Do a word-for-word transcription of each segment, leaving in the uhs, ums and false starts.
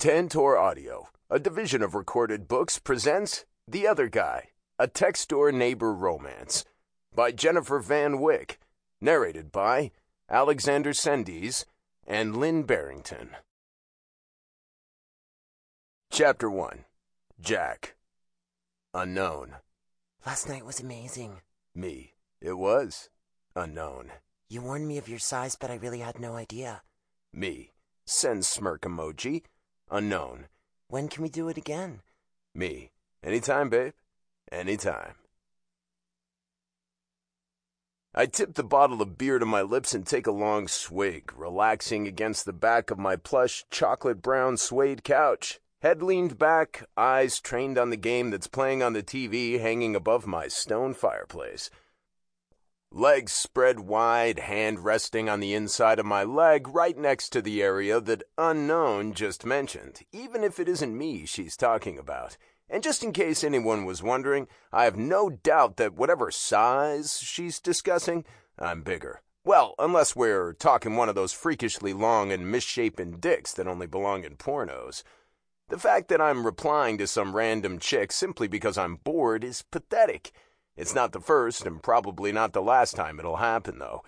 Tantor Audio, a division of Recorded Books, presents The Other Guy, a text door neighbor romance, by Jennifer Van Wyck, narrated by Alexander Sendies and Lynn Barrington. Chapter one. Jack. Unknown. Last night was amazing. Me. It was. Unknown. You warned me of your size, but I really had no idea. Me. Send smirk emoji. Unknown. When can we do it again? Me. Anytime, babe. Anytime. I tip the bottle of beer to my lips and take a long swig, relaxing against the back of my plush, chocolate-brown suede couch. Head leaned back, eyes trained on the game that's playing on the T V hanging above my stone fireplace. Legs spread wide, hand resting on the inside of my leg right next to the area that Unknown just mentioned, even if it isn't me she's talking about. And just in case anyone was wondering, I have no doubt that whatever size she's discussing, I'm bigger. Well, unless we're talking one of those freakishly long and misshapen dicks that only belong in pornos. The fact that I'm replying to some random chick simply because I'm bored is pathetic. It's not the first and probably not the last time it'll happen, though.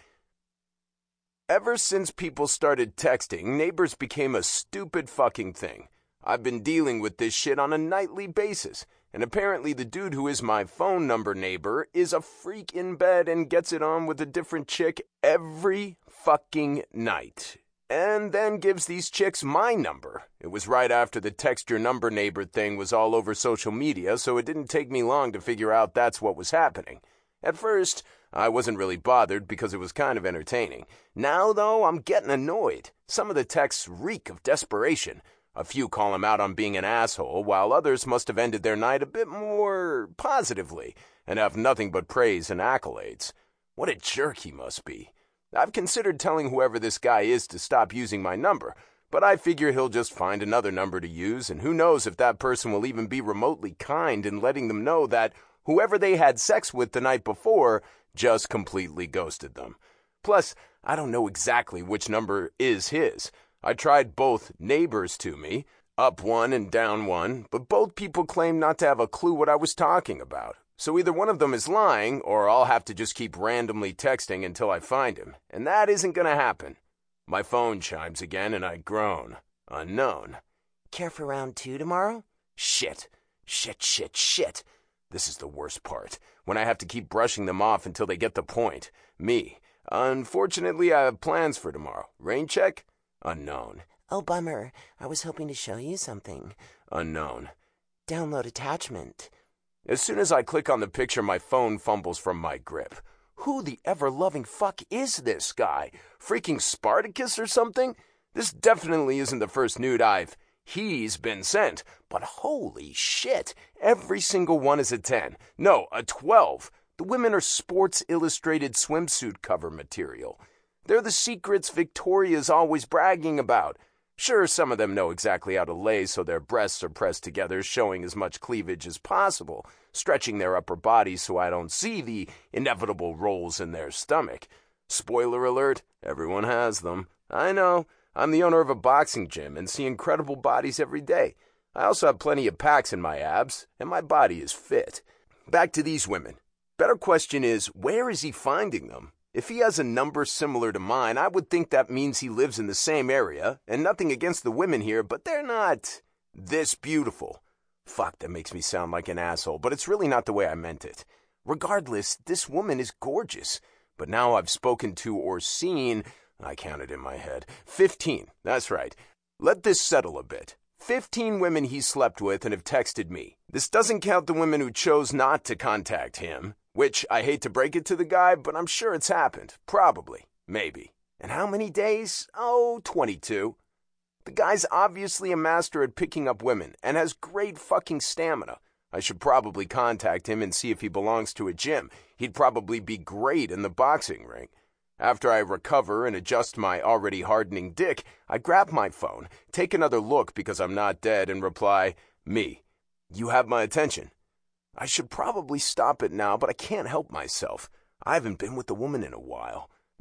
Ever since people started texting, neighbors became a stupid fucking thing. I've been dealing with this shit on a nightly basis, and apparently the dude who is my phone number neighbor is a freak in bed and gets it on with a different chick every fucking night. And then gives these chicks my number. It was right after the text your number neighbor thing was all over social media, so it didn't take me long to figure out that's what was happening. At first, I wasn't really bothered because it was kind of entertaining. Now, though, I'm getting annoyed. Some of the texts reek of desperation. A few call him out on being an asshole, while others must have ended their night a bit more positively and have nothing but praise and accolades. What a jerk he must be. I've considered telling whoever this guy is to stop using my number, but I figure he'll just find another number to use, and who knows if that person will even be remotely kind in letting them know that whoever they had sex with the night before just completely ghosted them. Plus, I don't know exactly which number is his. I tried both neighbors to me, up one and down one, but both people claimed not to have a clue what I was talking about. So either one of them is lying, or I'll have to just keep randomly texting until I find him, and that isn't going to happen. My phone chimes again, and I groan. Unknown. Care for round two tomorrow? Shit. Shit, shit, shit. This is the worst part, when I have to keep brushing them off until they get the point. Me. Unfortunately, I have plans for tomorrow. Rain check? Unknown. Oh, bummer. I was hoping to show you something. Unknown. Download attachment. As soon as I click on the picture, my phone fumbles from my grip. Who the ever-loving fuck is this guy? Freaking Spartacus or something? This definitely isn't the first nude I've... He's been sent. But holy shit, every single one is a ten. No, a twelve. The women are Sports Illustrated swimsuit cover material. They're the secrets Victoria's always bragging about. Sure, some of them know exactly how to lay so their breasts are pressed together, showing as much cleavage as possible, stretching their upper bodies so I don't see the inevitable rolls in their stomach. Spoiler alert, everyone has them. I know, I'm the owner of a boxing gym and see incredible bodies every day. I also have plenty of packs in my abs, and my body is fit. Back to these women. Better question is, where is he finding them? If he has a number similar to mine, I would think that means he lives in the same area, and nothing against the women here, but they're not this beautiful. Fuck, that makes me sound like an asshole, but it's really not the way I meant it. Regardless, this woman is gorgeous, but now I've spoken to or seen, I counted in my head, fifteen, that's right. Let this settle a bit. Fifteen women he slept with and have texted me. This doesn't count the women who chose not to contact him. Which, I hate to break it to the guy, but I'm sure it's happened. Probably. Maybe. And how many days? Oh, twenty-two. The guy's obviously a master at picking up women, and has great fucking stamina. I should probably contact him and see if he belongs to a gym. He'd probably be great in the boxing ring. After I recover and adjust my already hardening dick, I grab my phone, take another look because I'm not dead, and reply, Me. You have my attention. I should probably stop it now, but I can't help myself. I haven't been with a woman in a while.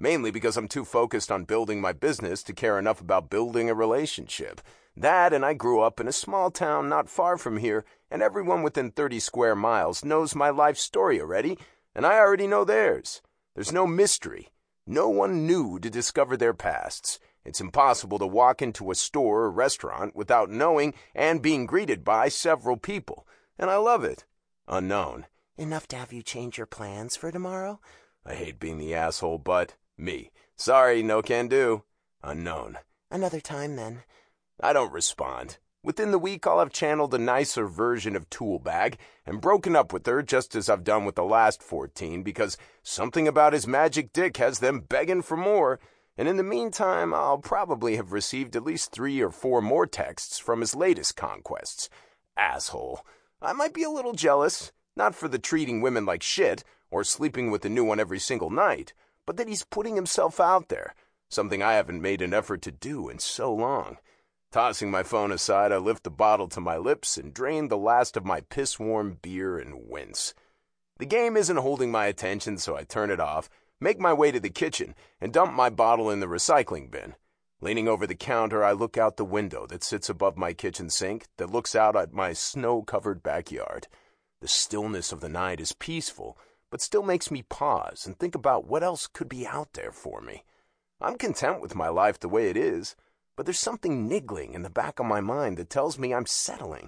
mainly because I'm too focused on building my business to care enough about building a relationship. That, and I grew up in a small town not far from here, and everyone within thirty square miles knows my life story already, and I already know theirs. There's no mystery. No one new to discover their pasts. It's impossible to walk into a store or restaurant without knowing and being greeted by several people, and I love it. Unknown. Enough to have you change your plans for tomorrow? I hate being the asshole, but me. Sorry, no can do. Unknown. Another time, then. I don't respond. Within the week, I'll have channeled a nicer version of Toolbag and broken up with her just as I've done with the last fourteen because something about his magic dick has them begging for more. And in the meantime, I'll probably have received at least three or four more texts from his latest conquests. Asshole. I might be a little jealous, not for the treating women like shit or sleeping with a new one every single night, but that he's putting himself out there, something I haven't made an effort to do in so long. Tossing my phone aside, I lift the bottle to my lips and drain the last of my piss-warm beer and wince. The game isn't holding my attention, so I turn it off, make my way to the kitchen, and dump my bottle in the recycling bin. Leaning over the counter, I look out the window that sits above my kitchen sink that looks out at my snow-covered backyard. The stillness of the night is peaceful, but still makes me pause and think about what else could be out there for me. I'm content with my life the way it is, but there's something niggling in the back of my mind that tells me I'm settling.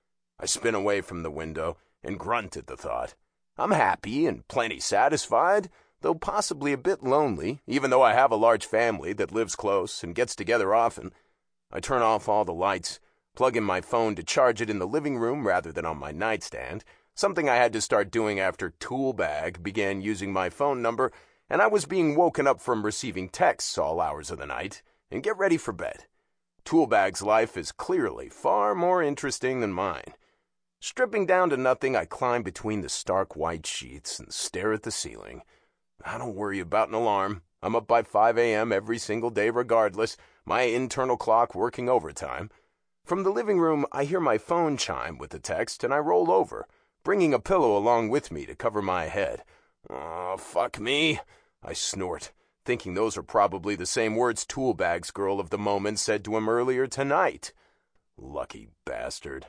I spin away from the window and grunt at the thought. I'm happy and plenty satisfied, though possibly a bit lonely, even though I have a large family that lives close and gets together often. I turn off all the lights, plug in my phone to charge it in the living room rather than on my nightstand, something I had to start doing after Toolbag began using my phone number and I was being woken up from receiving texts all hours of the night, and get ready for bed. Toolbag's life is clearly far more interesting than mine. Stripping down to nothing, I climb between the stark white sheets and stare at the ceiling. I don't worry about an alarm. I'm up by five a.m. every single day regardless, my internal clock working overtime. From the living room, I hear my phone chime with a text, and I roll over, bringing a pillow along with me to cover my head. Oh, fuck me, I snort, thinking those are probably the same words Toolbag's girl of the moment said to him earlier tonight. Lucky bastard.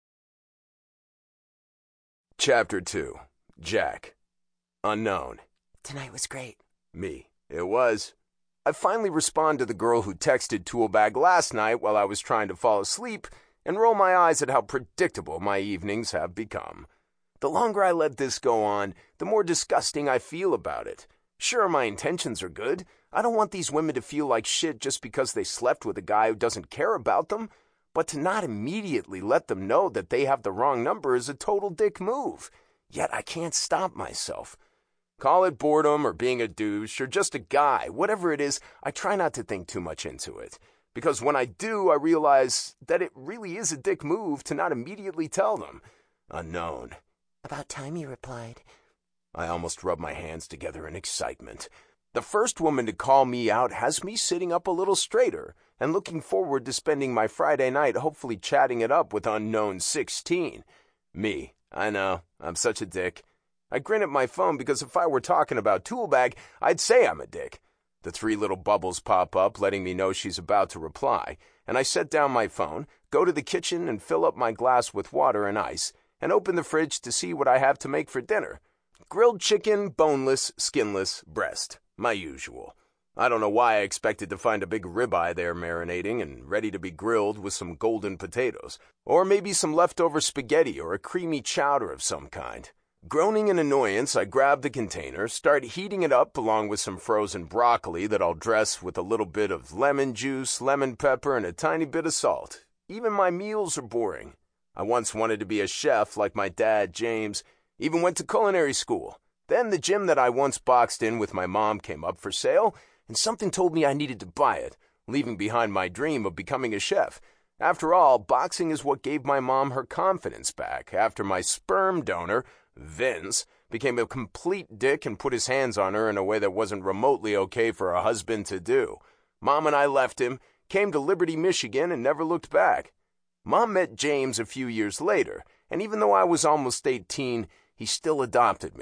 Chapter two. Jack. Unknown. Tonight was great. Me. It was. I finally respond to the girl who texted Toolbag last night while I was trying to fall asleep and roll my eyes at how predictable my evenings have become. The longer I let this go on, the more disgusting I feel about it. Sure, my intentions are good. I don't want these women to feel like shit just because they slept with a guy who doesn't care about them. But to not immediately let them know that they have the wrong number is a total dick move. Yet I can't stop myself. Call it boredom or being a douche or just a guy, whatever it is, I try not to think too much into it. Because when I do, I realize that it really is a dick move to not immediately tell them. Unknown. About time you replied. I almost rub my hands together in excitement. The first woman to call me out has me sitting up a little straighter and looking forward to spending my Friday night hopefully chatting it up with unknown sixteen. Me. I know. I'm such a dick. I grin at my phone because if I were talking about Toolbag, I'd say I'm a dick. The three little bubbles pop up, letting me know she's about to reply, and I set down my phone, go to the kitchen and fill up my glass with water and ice, and open the fridge to see what I have to make for dinner. Grilled chicken, boneless, skinless, breast. My usual. I don't know why I expected to find a big ribeye there marinating and ready to be grilled with some golden potatoes, or maybe some leftover spaghetti or a creamy chowder of some kind. Groaning in annoyance, I grab the container, start heating it up along with some frozen broccoli that I'll dress with a little bit of lemon juice, lemon pepper, and a tiny bit of salt. Even my meals are boring. I once wanted to be a chef like my dad, James, even went to culinary school. Then the gym that I once boxed in with my mom came up for sale, and something told me I needed to buy it, leaving behind my dream of becoming a chef. After all, boxing is what gave my mom her confidence back after my sperm donor, Vince, became a complete dick and put his hands on her in a way that wasn't remotely okay for a husband to do. Mom and I left him, came to Liberty, Michigan, and never looked back. Mom met James a few years later, and even though I was almost eighteen, he still adopted me.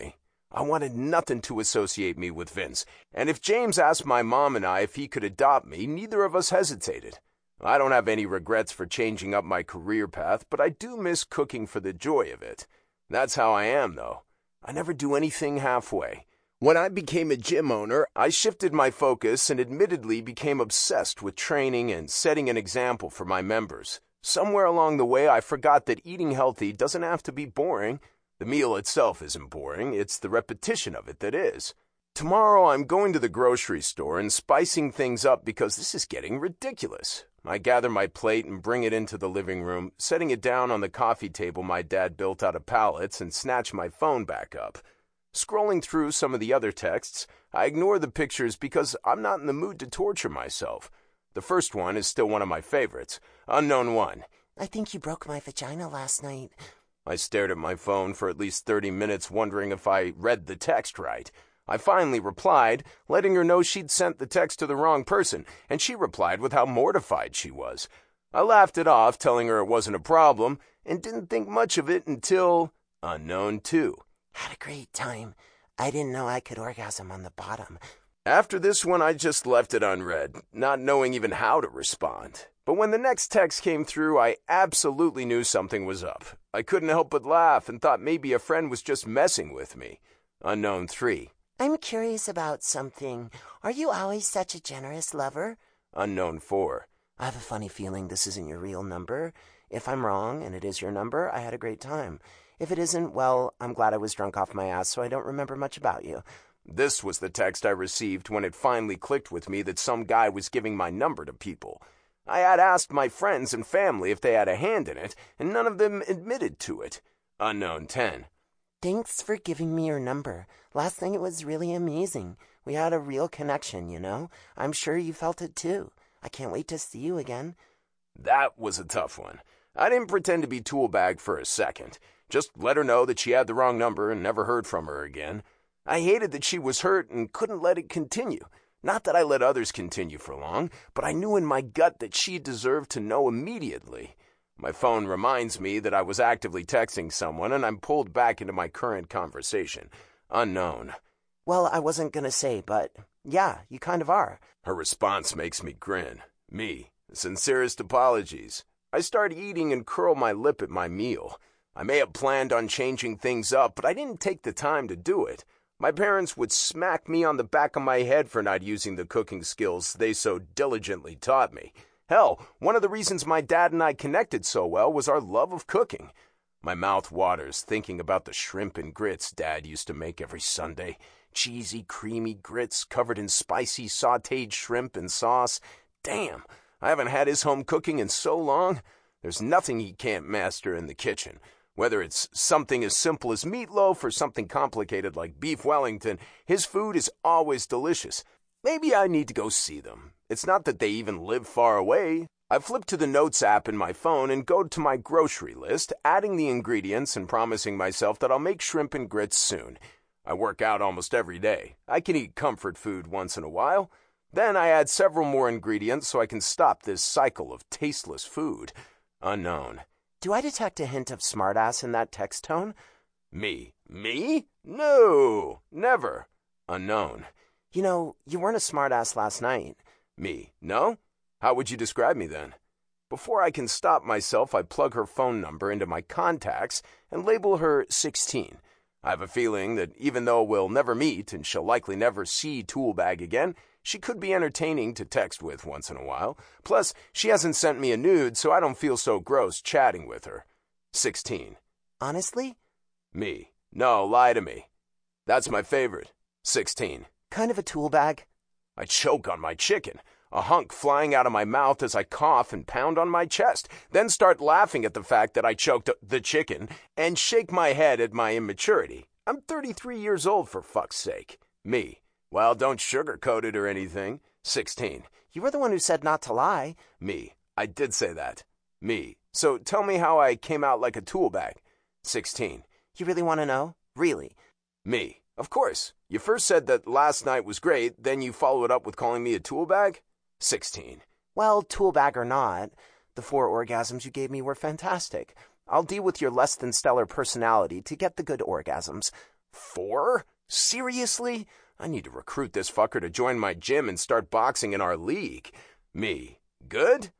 I wanted nothing to associate me with Vince, and if James asked my mom and I if he could adopt me, neither of us hesitated. I don't have any regrets for changing up my career path, but I do miss cooking for the joy of it. That's how I am, though. I never do anything halfway. When I became a gym owner, I shifted my focus and admittedly became obsessed with training and setting an example for my members. Somewhere along the way, I forgot that eating healthy doesn't have to be boring. The meal itself isn't boring, it's the repetition of it that is. Tomorrow, I'm going to the grocery store and spicing things up because this is getting ridiculous. I gather my plate and bring it into the living room, setting it down on the coffee table my dad built out of pallets, and snatch my phone back up. Scrolling through some of the other texts, I ignore the pictures because I'm not in the mood to torture myself. The first one is still one of my favorites. Unknown one. I think you broke my vagina last night. I stared at my phone for at least thirty minutes wondering if I read the text right. I finally replied, letting her know she'd sent the text to the wrong person, and she replied with how mortified she was. I laughed it off, telling her it wasn't a problem, and didn't think much of it until unknown two. Had a great time. I didn't know I could orgasm on the bottom. After this one, I just left it unread, not knowing even how to respond. But when the next text came through, I absolutely knew something was up. I couldn't help but laugh and thought maybe a friend was just messing with me. Unknown three. I'm curious about something. Are you always such a generous lover? Unknown four. I have a funny feeling this isn't your real number. If I'm wrong and it is your number, I had a great time. If it isn't, well, I'm glad I was drunk off my ass, so I don't remember much about you. This was the text I received when it finally clicked with me that some guy was giving my number to people. I had asked my friends and family if they had a hand in it, and none of them admitted to it. Unknown ten. Thanks for giving me your number. Last night it was really amazing. We had a real connection, you know? I'm sure you felt it too. I can't wait to see you again. That was a tough one. I didn't pretend to be toolbag for a second. Just let her know that she had the wrong number and never heard from her again. I hated that she was hurt and couldn't let it continue. Not that I let others continue for long, but I knew in my gut that she deserved to know immediately. My phone reminds me that I was actively texting someone, and I'm pulled back into my current conversation. Unknown. Well, I wasn't gonna say, but yeah, you kind of are. Her response makes me grin. Me, sincerest apologies. I start eating and curl my lip at my meal. I may have planned on changing things up, but I didn't take the time to do it. My parents would smack me on the back of my head for not using the cooking skills they so diligently taught me. Hell, one of the reasons my dad and I connected so well was our love of cooking. My mouth waters thinking about the shrimp and grits Dad used to make every Sunday. Cheesy, creamy grits covered in spicy sautéed shrimp and sauce. Damn, I haven't had his home cooking in so long. There's nothing he can't master in the kitchen. Whether it's something as simple as meatloaf or something complicated like beef Wellington, his food is always delicious. Maybe I need to go see them. It's not that they even live far away. I flip to the Notes app in my phone and go to my grocery list, adding the ingredients and promising myself that I'll make shrimp and grits soon. I work out almost every day. I can eat comfort food once in a while. Then I add several more ingredients so I can stop this cycle of tasteless food. Unknown. Do I detect a hint of smartass in that text tone? Me? Me? No, never. Unknown. You know, you weren't a smartass last night. Me? No? How would you describe me then? Before I can stop myself, I plug her phone number into my contacts and label her sixteen. I have a feeling that even though we'll never meet and she'll likely never see Toolbag again, she could be entertaining to text with once in a while. Plus, she hasn't sent me a nude, so I don't feel so gross chatting with her. sixteen. Honestly? Me. No, lie to me. That's my favorite. sixteen. Kind of a tool bag. I choke on my chicken, a hunk flying out of my mouth as I cough and pound on my chest, then start laughing at the fact that I choked the chicken and shake my head at my immaturity. I'm thirty-three years old, for fuck's sake. Me. Well, don't sugarcoat it or anything. sixteen. You were the one who said not to lie. Me. I did say that. Me. So tell me how I came out like a tool bag. sixteen. You really want to know? Really? Me. Of course. You first said that last night was great, then you follow it up with calling me a tool bag? sixteen. Well, tool bag or not, the four orgasms you gave me were fantastic. I'll deal with your less than stellar personality to get the good orgasms. Four? Seriously? I need to recruit this fucker to join my gym and start boxing in our league. Me. Good?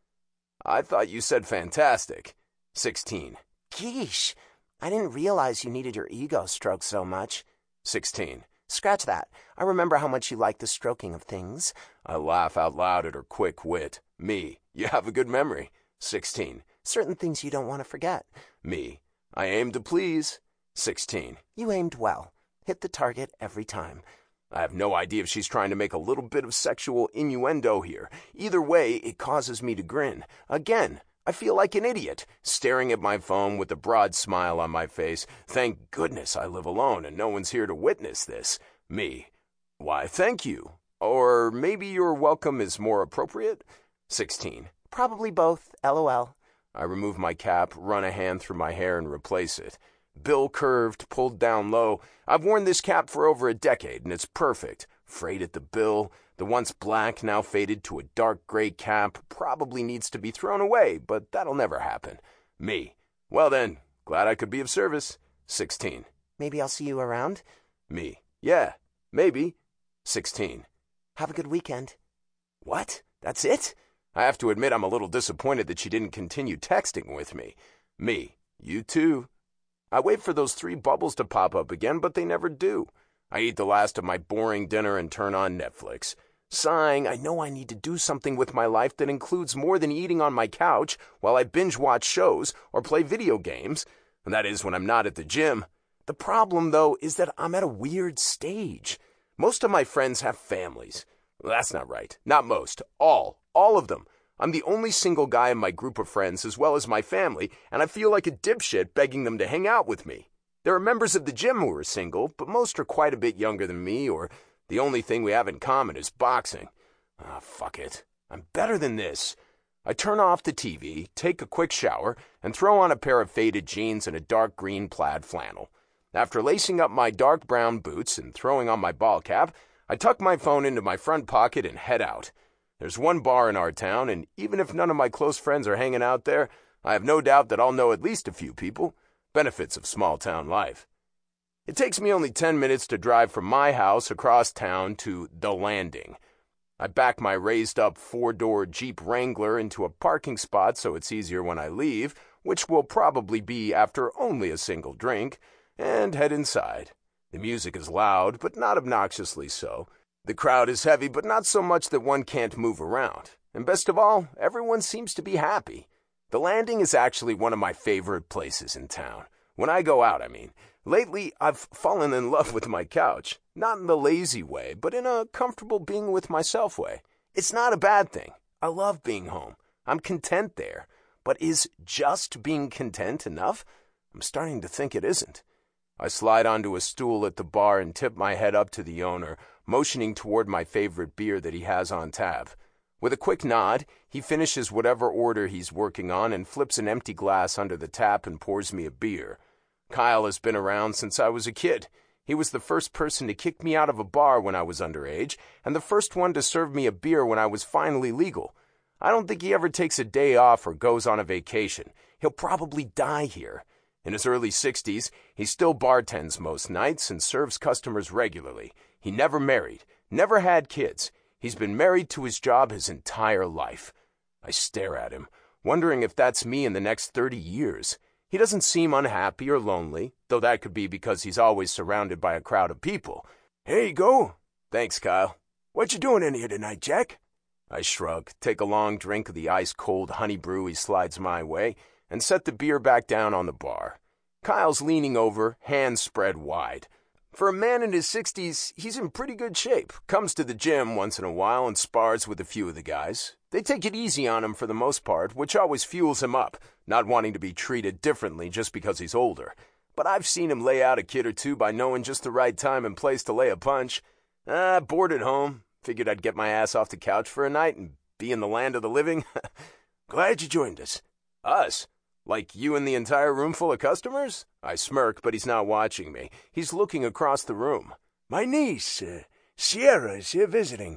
I thought you said fantastic. sixteen. Geesh, I didn't realize you needed your ego stroked so much. sixteen. Scratch that. I remember how much you like the stroking of things. I laugh out loud at her quick wit. Me. You have a good memory. sixteen. Certain things you don't want to forget. Me. I aim to please. sixteen. You aimed well. Hit the target every time. I have no idea if she's trying to make a little bit of sexual innuendo here. Either way, it causes me to grin. Again, I feel like an idiot, staring at my phone with a broad smile on my face. Thank goodness I live alone and no one's here to witness this. Me. Why, thank you. Or maybe your welcome is more appropriate? sixteen. Probably both, LOL. I remove my cap, run a hand through my hair, and replace it. Bill curved, pulled down low. I've worn this cap for over a decade, and it's perfect. Frayed at the bill, the once black, now faded to a dark gray cap, probably needs to be thrown away, but that'll never happen. Me. Well then, glad I could be of service. sixteen. Maybe I'll see you around? Me. Yeah, maybe. sixteen. Have a good weekend. What? That's it? I have to admit I'm a little disappointed that she didn't continue texting with me. Me. You too. I wait for those three bubbles to pop up again, but they never do. I eat the last of my boring dinner and turn on Netflix. Sighing, I know I need to do something with my life that includes more than eating on my couch while I binge-watch shows or play video games. And that is when I'm not at the gym. The problem, though, is that I'm at a weird stage. Most of my friends have families. Well, that's not right. Not most. All. All of them. I'm the only single guy in my group of friends as well as my family, and I feel like a dipshit begging them to hang out with me. There are members of the gym who are single, but most are quite a bit younger than me, or the only thing we have in common is boxing. Ah, oh, fuck it. I'm better than this. I turn off the T V, take a quick shower, and throw on a pair of faded jeans and a dark green plaid flannel. After lacing up my dark brown boots and throwing on my ball cap, I tuck my phone into my front pocket and head out. There's one bar in our town, and even if none of my close friends are hanging out there, I have no doubt that I'll know at least a few people. Benefits of small-town life. It takes me only ten minutes to drive from my house across town to The Landing. I back my raised-up four-door Jeep Wrangler into a parking spot so it's easier when I leave, which will probably be after only a single drink, and head inside. The music is loud, but not obnoxiously so. The crowd is heavy, but not so much that one can't move around. And best of all, everyone seems to be happy. The Landing is actually one of my favorite places in town. When I go out, I mean. Lately, I've fallen in love with my couch. Not in the lazy way, but in a comfortable being with myself way. It's not a bad thing. I love being home. I'm content there. But is just being content enough? I'm starting to think it isn't. I slide onto a stool at the bar and tip my head up to the owner, motioning toward my favorite beer that he has on tap. With a quick nod, he finishes whatever order he's working on and flips an empty glass under the tap and pours me a beer. Kyle has been around since I was a kid. He was the first person to kick me out of a bar when I was underage, and the first one to serve me a beer when I was finally legal. I don't think he ever takes a day off or goes on a vacation. He'll probably die here. In his early sixties, he still bartends most nights and serves customers regularly. He never married, never had kids. He's been married to his job his entire life. I stare at him, wondering if that's me in the next thirty years. He doesn't seem unhappy or lonely, though that could be because he's always surrounded by a crowd of people. Here you go. Thanks, Kyle. What you doing in here tonight, Jack? I shrug, take a long drink of the ice-cold honey brew he slides my way, and set the beer back down on the bar. Kyle's leaning over, hands spread wide. For a man in his sixties, he's in pretty good shape. Comes to the gym once in a while and spars with a few of the guys. They take it easy on him for the most part, which always fuels him up, not wanting to be treated differently just because he's older. But I've seen him lay out a kid or two by knowing just the right time and place to lay a punch. Ah, bored at home. Figured I'd get my ass off the couch for a night and be in the land of the living. Glad you joined us. Us? Like you and the entire room full of customers? I smirk, but he's not watching me. He's looking across the room. My niece, uh, Sierra, is here visiting.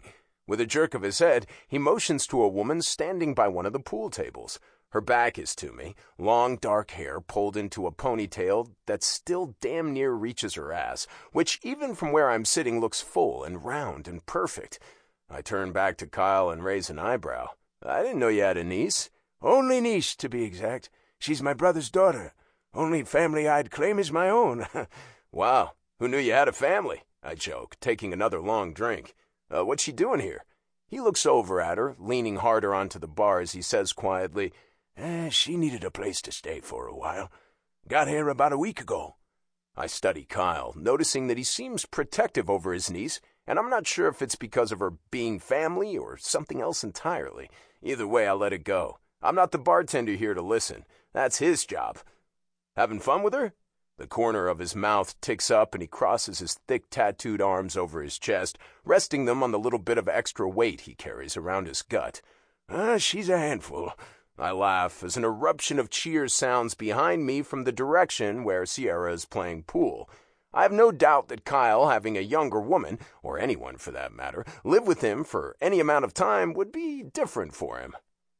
With a jerk of his head, he motions to a woman standing by one of the pool tables. Her back is to me, long dark hair pulled into a ponytail that still damn near reaches her ass, which even from where I'm sitting looks full and round and perfect. I turn back to Kyle and raise an eyebrow. I didn't know you had a niece. Only niece, to be exact. She's my brother's daughter. Only family I'd claim is my own. Wow, who knew you had a family? I joke, taking another long drink. Uh, what's she doing here? He looks over at her, leaning harder onto the bar as he says quietly, eh, she needed a place to stay for a while. Got here about a week ago. I study Kyle, noticing that he seems protective over his niece, and I'm not sure if it's because of her being family or something else entirely. Either way, I let it go. I'm not the bartender here to listen. That's his job. Having fun with her? The corner of his mouth ticks up and he crosses his thick tattooed arms over his chest, resting them on the little bit of extra weight he carries around his gut. Ah, she's a handful. I laugh as an eruption of cheers sounds behind me from the direction where Sierra is playing pool. I have no doubt that Kyle, having a younger woman, or anyone for that matter, live with him for any amount of time would be different for him.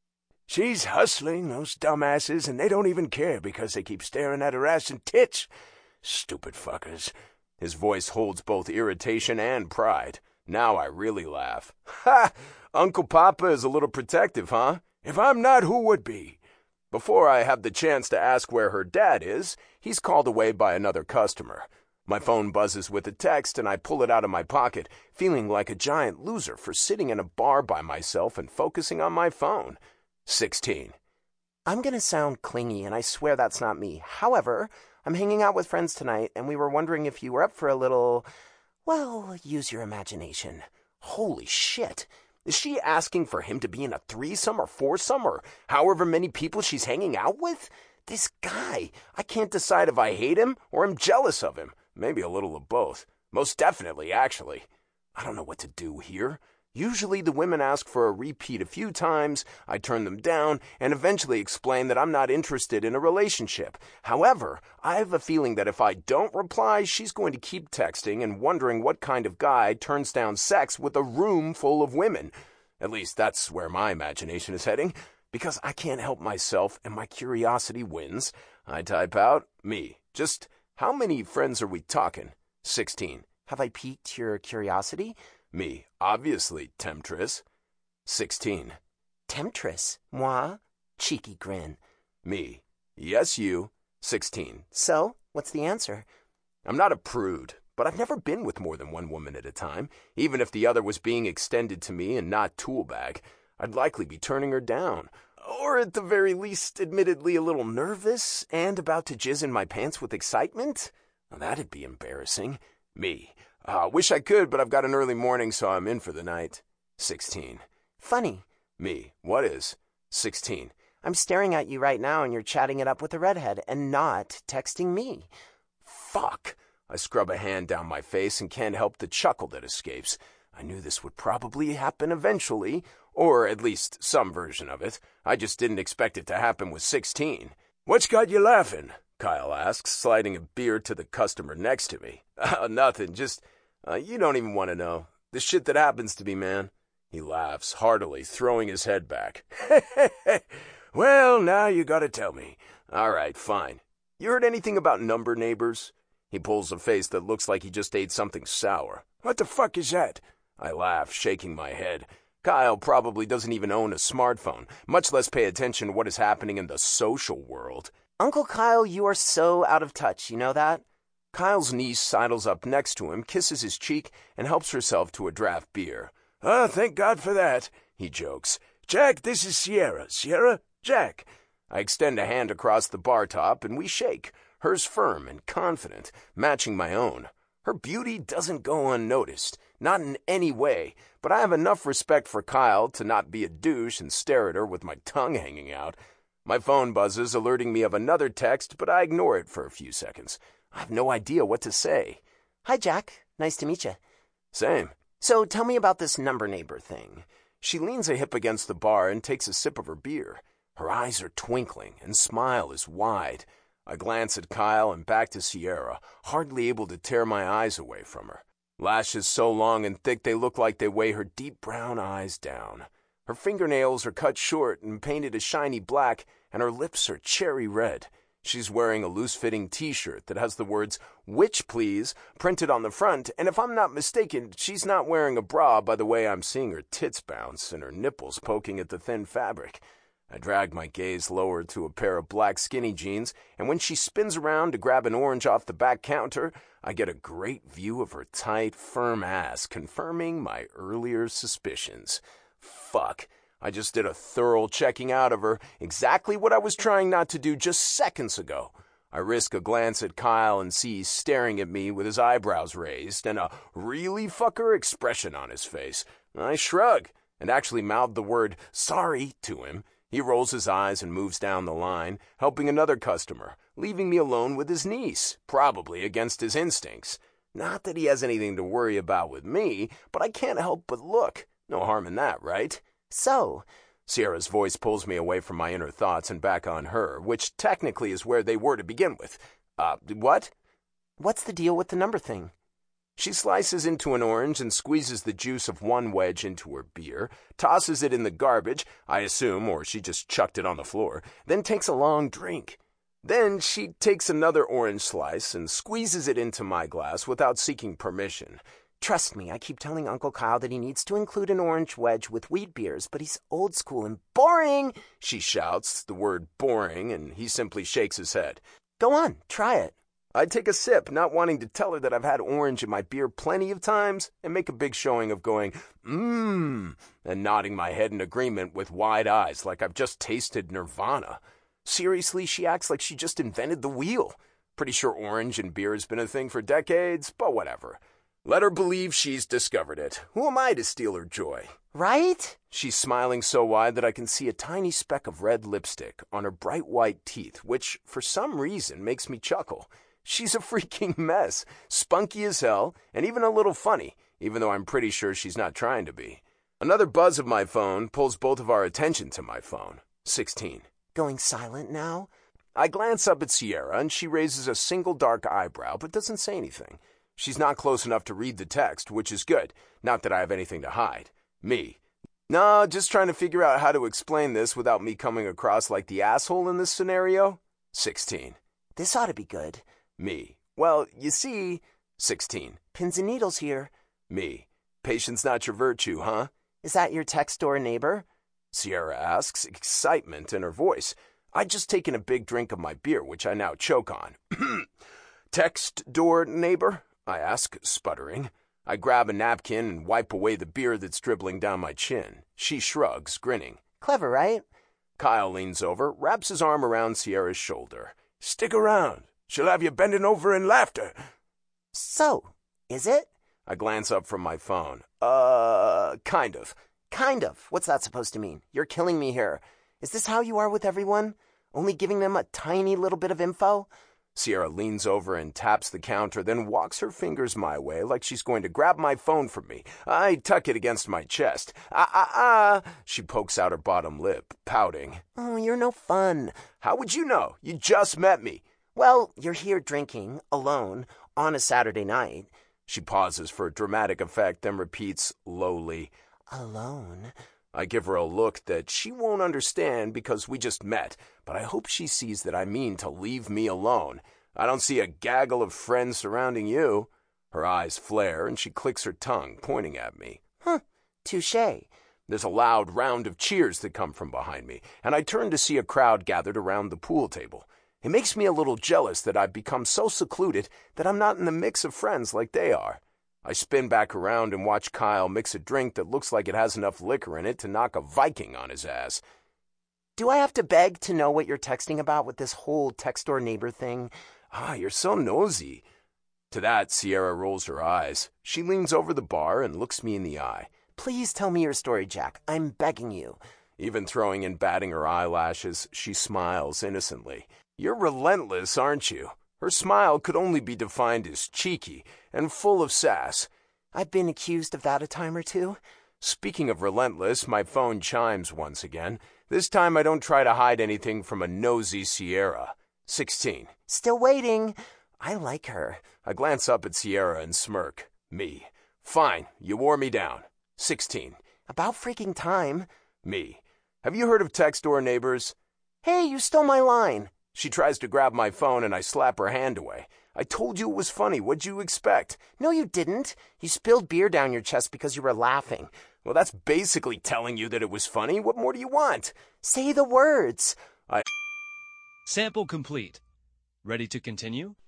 She's hustling, those dumbasses, and they don't even care because they keep staring at her ass and tits. Stupid fuckers. His voice holds both irritation and pride. Now I really laugh. Ha! Uncle Papa is a little protective, huh? If I'm not, who would be? Before I have the chance to ask where her dad is, he's called away by another customer. My phone buzzes with a text and I pull it out of my pocket, feeling like a giant loser for sitting in a bar by myself and focusing on my phone. sixteen. I'm going to sound clingy, and I swear that's not me. However, I'm hanging out with friends tonight, and we were wondering if you were up for a little, well, use your imagination. Holy shit. Is she asking for him to be in a threesome or foursome or however many people she's hanging out with? This guy, I can't decide if I hate him or am jealous of him. Maybe a little of both. Most definitely, actually. I don't know what to do here. Usually the women ask for a repeat a few times, I turn them down, and eventually explain that I'm not interested in a relationship. However, I have a feeling that if I don't reply, she's going to keep texting and wondering what kind of guy turns down sex with a room full of women. At least that's where my imagination is heading. Because I can't help myself and my curiosity wins. I type out, me. Just how many friends are we talking? sixteen. Have I piqued your curiosity? Me, obviously, temptress. sixteen. Temptress? Moi? Cheeky grin. Me, yes, you. sixteen. So, what's the answer? I'm not a prude, but I've never been with more than one woman at a time. Even if the other was being extended to me and not tool bag, I'd likely be turning her down. Or at the very least, admittedly a little nervous and about to jizz in my pants with excitement. Now, that'd be embarrassing. Me. Uh, wish I could, but I've got an early morning, so I'm in for the night. sixteen. Funny. Me. What is? sixteen. I'm staring at you right now and you're chatting it up with a redhead and not texting me. Fuck. I scrub a hand down my face and can't help the chuckle that escapes. I knew this would probably happen eventually, or at least some version of it. I just didn't expect it to happen with sixteen. What's got you laughing? Kyle asks, sliding a beer to the customer next to me. Uh, nothing, just, uh, you don't even want to know. The shit that happens to me, man. He laughs heartily, throwing his head back. Well, now you gotta tell me. All right, fine. You heard anything about number neighbors? He pulls a face that looks like he just ate something sour. What the fuck is that? I laugh, shaking my head. Kyle probably doesn't even own a smartphone, much less pay attention to what is happening in the social world. Uncle Kyle, you are so out of touch, you know that? Kyle's niece sidles up next to him, kisses his cheek, and helps herself to a draft beer. Oh, thank God for that, he jokes. Jack, this is Sierra. Sierra, Jack. I extend a hand across the bar top, and we shake, hers firm and confident, matching my own. Her beauty doesn't go unnoticed, not in any way, but I have enough respect for Kyle to not be a douche and stare at her with my tongue hanging out. My phone buzzes, alerting me of another text, but I ignore it for a few seconds. I have no idea what to say. Hi, Jack. Nice to meet you. Same. So tell me about this number neighbor thing. She leans a hip against the bar and takes a sip of her beer. Her eyes are twinkling and smile is wide. I glance at Kyle and back to Sierra, hardly able to tear my eyes away from her. Lashes so long and thick they look like they weigh her deep brown eyes down. Her fingernails are cut short and painted a shiny black, and her lips are cherry red. She's wearing a loose-fitting t-shirt that has the words, "Which, please," printed on the front, and if I'm not mistaken, she's not wearing a bra by the way I'm seeing her tits bounce and her nipples poking at the thin fabric. I drag my gaze lower to a pair of black skinny jeans, and when she spins around to grab an orange off the back counter, I get a great view of her tight, firm ass, confirming my earlier suspicions. Fuck. I just did a thorough checking out of her, exactly what I was trying not to do just seconds ago. I risk a glance at Kyle and see he's staring at me with his eyebrows raised and a really fucker expression on his face. I shrug and actually mouth the word sorry to him. He rolls his eyes and moves down the line, helping another customer, leaving me alone with his niece, probably against his instincts. Not that he has anything to worry about with me, but I can't help but look. No harm in that, right? So, Sierra's voice pulls me away from my inner thoughts and back on her, which technically is where they were to begin with. Uh, what? What's the deal with the number thing? She slices into an orange and squeezes the juice of one wedge into her beer, tosses it in the garbage, I assume, or she just chucked it on the floor, then takes a long drink. Then she takes another orange slice and squeezes it into my glass without seeking permission. Trust me, I keep telling Uncle Kyle that he needs to include an orange wedge with wheat beers, but he's old school and boring, she shouts the word boring, and he simply shakes his head. Go on, try it. I take a sip, not wanting to tell her that I've had orange in my beer plenty of times, and make a big showing of going, mmm, and nodding my head in agreement with wide eyes like I've just tasted nirvana. Seriously, she acts like she just invented the wheel. Pretty sure orange in beer has been a thing for decades, but whatever. Let her believe she's discovered it. Who am I to steal her joy? Right? She's smiling so wide that I can see a tiny speck of red lipstick on her bright white teeth, which, for some reason, makes me chuckle. She's a freaking mess, spunky as hell, and even a little funny, even though I'm pretty sure she's not trying to be. Another buzz of my phone pulls both of our attention to my phone. sixteen. Going silent now? I glance up at Sierra, and she raises a single dark eyebrow, but doesn't say anything. She's not close enough to read the text, which is good. Not that I have anything to hide. Me. Nah, just trying to figure out how to explain this without me coming across like the asshole in this scenario. sixteen. This ought to be good. Me. Well, you see... sixteen. Pins and needles here. Me. Patience not your virtue, huh? Is that your text door neighbor? Sierra asks, excitement in her voice. I'd just taken a big drink of my beer, which I now choke on. Text door neighbor? I ask, sputtering. I grab a napkin and wipe away the beer that's dribbling down my chin. She shrugs, grinning. Clever, right? Kyle leans over, wraps his arm around Sierra's shoulder. Stick around. She'll have you bending over in laughter. So, is it? I glance up from my phone. Uh, kind of. Kind of? What's that supposed to mean? You're killing me here. Is this how you are with everyone? Only giving them a tiny little bit of info? Sierra leans over and taps the counter, then walks her fingers my way like she's going to grab my phone from me. I tuck it against my chest. Ah, ah, ah. She pokes out her bottom lip, pouting. Oh, you're no fun. How would you know? You just met me. Well, you're here drinking, alone, on a Saturday night. She pauses for dramatic effect, then repeats lowly. Alone? I give her a look that she won't understand because we just met, but I hope she sees that I mean to leave me alone. I don't see a gaggle of friends surrounding you. Her eyes flare, and she clicks her tongue, pointing at me. Huh, touché. There's a loud round of cheers that come from behind me, and I turn to see a crowd gathered around the pool table. It makes me a little jealous that I've become so secluded that I'm not in the mix of friends like they are. I spin back around and watch Kyle mix a drink that looks like it has enough liquor in it to knock a Viking on his ass. Do I have to beg to know what you're texting about with this whole text door neighbor thing? Ah, you're so nosy. To that, Sierra rolls her eyes. She leans over the bar and looks me in the eye. Please tell me your story, Jack. I'm begging you. Even throwing and batting her eyelashes, she smiles innocently. You're relentless, aren't you? Her smile could only be defined as cheeky and full of sass. I've been accused of that a time or two. Speaking of relentless, my phone chimes once again. This time I don't try to hide anything from a nosy Sierra. sixteen. Still waiting. I like her. I glance up at Sierra and smirk. Me. Fine, you wore me down. sixteen. About freaking time. Me. Have you heard of text door neighbors? Hey, you stole my line. She tries to grab my phone and I slap her hand away. I told you it was funny. What'd you expect? No, you didn't. You spilled beer down your chest because you were laughing. Well, that's basically telling you that it was funny. What more do you want? Say the words. I... Sample complete. Ready to continue?